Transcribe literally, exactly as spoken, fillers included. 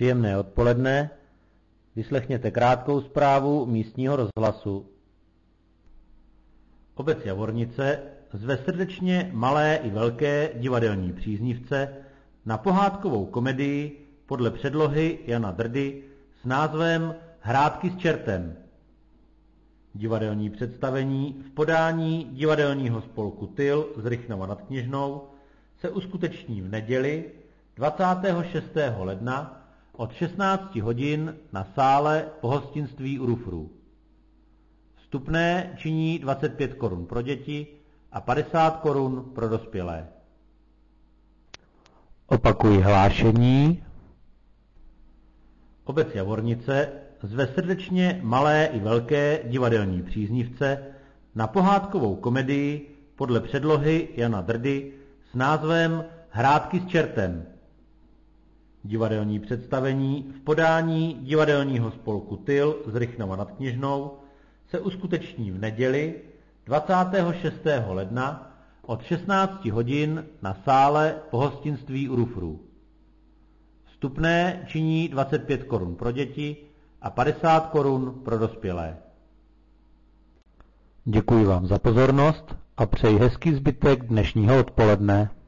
Příjemné odpoledne. Vyslechněte krátkou zprávu místního rozhlasu. Obec Javornice zve srdečně malé i velké divadelní příznivce na pohádkovou komedii podle předlohy Jana Drdy s názvem Hrátky s čertem. Divadelní představení v podání divadelního spolku Tyl z Rychnova nad Kněžnou se uskuteční v neděli dvacátého šestého ledna od šestnácti hodin na sále pohostinství u Rufrů. Vstupné činí dvacet pět korun pro děti a padesát korun pro dospělé. Opakuji hlášení. Obec Javornice zve srdečně malé i velké divadelní příznivce na pohádkovou komedii podle předlohy Jana Drdy s názvem Hrátky s čertem. Divadelní představení v podání divadelního spolku Tyl z Rychnova nad Kněžnou se uskuteční v neděli dvacátého šestého ledna od šestnácti hodin na sále pohostinství u Rufrů. Vstupné činí dvacet pět korun pro děti a padesát korun pro dospělé. Děkuji vám za pozornost a přeji hezký zbytek dnešního odpoledne.